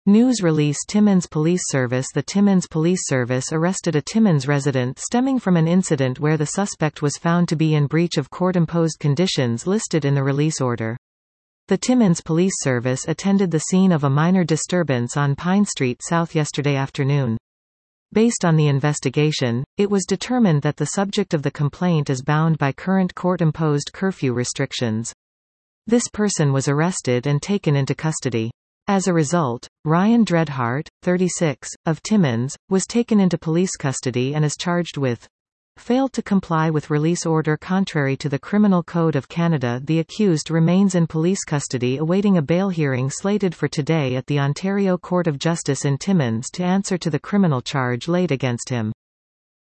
News release Timmins Police Service. The Timmins Police Service arrested a Timmins resident stemming from an incident where the suspect was found to be in breach of court-imposed conditions listed in the release order. The Timmins Police Service attended the scene of a minor disturbance on Pine Street South yesterday afternoon. Based on the investigation, it was determined that the subject of the complaint is bound by current court-imposed curfew restrictions. This person was arrested and taken into custody. As a result, Ryan Dreadhart, 36, of Timmins, was taken into police custody and is charged with failed to comply with release order contrary to the Criminal Code of Canada. The accused remains in police custody awaiting a bail hearing slated for today at the Ontario Court of Justice in Timmins to answer to the criminal charge laid against him.